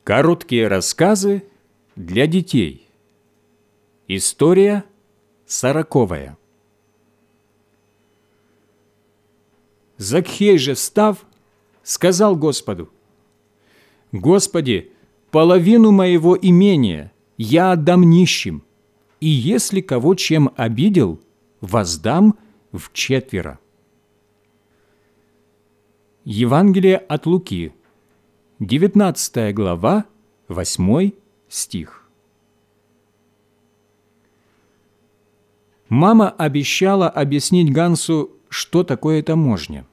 Короткие рассказы для детей. История 40. Закхей же, встав, сказал Господу: «Господи, половину моего имения я отдам нищим, и если кого чем обидел, воздам вчетверо». Евангелие от Луки, 19 глава, 8 стих. Мама обещала объяснить Гансу, что такое таможня.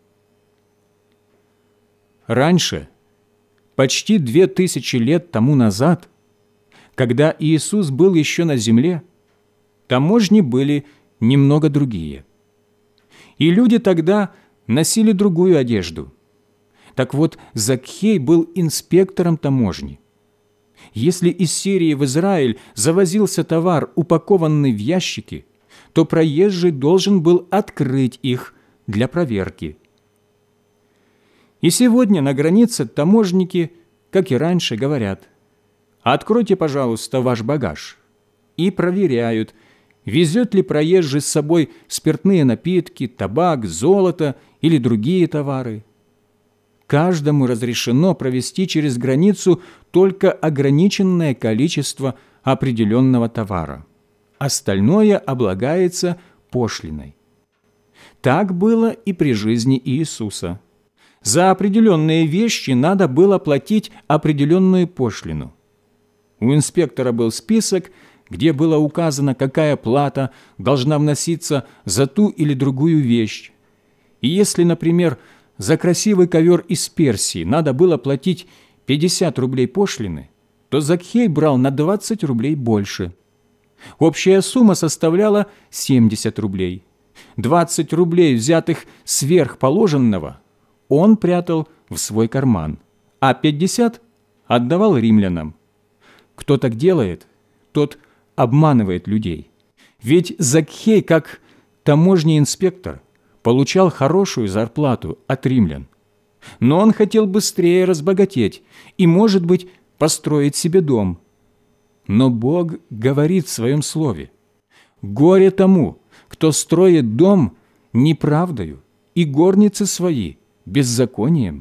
Раньше, почти 2000 лет тому назад, когда Иисус был еще на земле, таможни были немного другие. И люди тогда носили другую одежду. Так вот, Закхей был инспектором таможни. Если из Сирии в Израиль завозился товар, упакованный в ящики, то проезжий должен был открыть их для проверки. И сегодня на границе таможенники, как и раньше, говорят: «Откройте, пожалуйста, ваш багаж», и проверяют, везет ли проезжий с собой спиртные напитки, табак, золото или другие товары. Каждому разрешено провести через границу только ограниченное количество определенного товара. Остальное облагается пошлиной. Так было и при жизни Иисуса. За определенные вещи надо было платить определенную пошлину. У инспектора был список, где было указано, какая плата должна вноситься за ту или другую вещь. И если, например, за красивый ковер из Персии надо было платить 50 рублей пошлины, то Закхей брал на 20 рублей больше. Общая сумма составляла 70 рублей. 20 рублей, взятых сверх положенного, он прятал в свой карман, а 50 отдавал римлянам. Кто так делает, тот обманывает людей. Ведь Закхей, как таможенный инспектор, получал хорошую зарплату от римлян. Но он хотел быстрее разбогатеть и, может быть, построить себе дом. Но Бог говорит в Своем Слове: «Горе тому, кто строит дом неправдою и горницы свои беззаконием».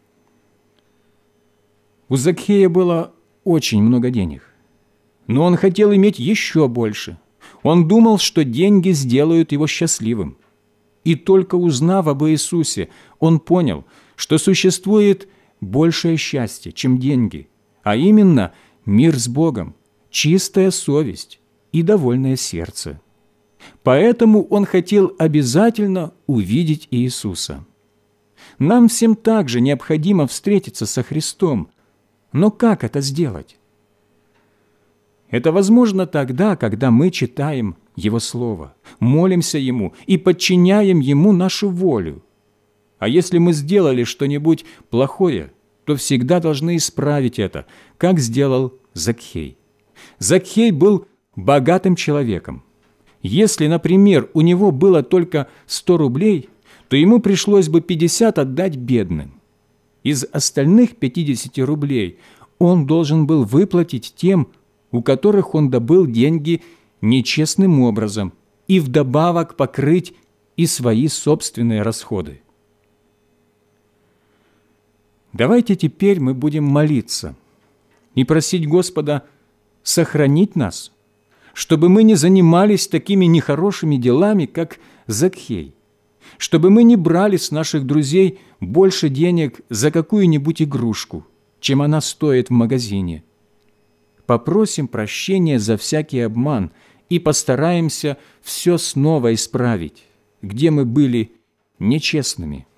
У Закхея было очень много денег, но он хотел иметь еще больше. Он думал, что деньги сделают его счастливым. И только узнав об Иисусе, он понял, что существует большее счастье, чем деньги, а именно мир с Богом, чистая совесть и довольное сердце. Поэтому он хотел обязательно увидеть Иисуса. Нам всем также необходимо встретиться со Христом. Но как это сделать? Это возможно тогда, когда мы читаем Его Слово, молимся Ему и подчиняем Ему нашу волю. А если мы сделали что-нибудь плохое, то всегда должны исправить это, как сделал Закхей. Закхей был богатым человеком. Если, например, у него было только 100 рублей, то ему пришлось бы 50 отдать бедным. Из остальных 50 рублей он должен был выплатить тем, у которых он добыл деньги нечестным образом, и вдобавок покрыть и свои собственные расходы. Давайте теперь мы будем молиться и просить Господа сохранить нас, чтобы мы не занимались такими нехорошими делами, как Закхей, чтобы мы не брали с наших друзей больше денег за какую-нибудь игрушку, чем она стоит в магазине. Попросим прощения за всякий обман и постараемся все снова исправить, где мы были нечестными.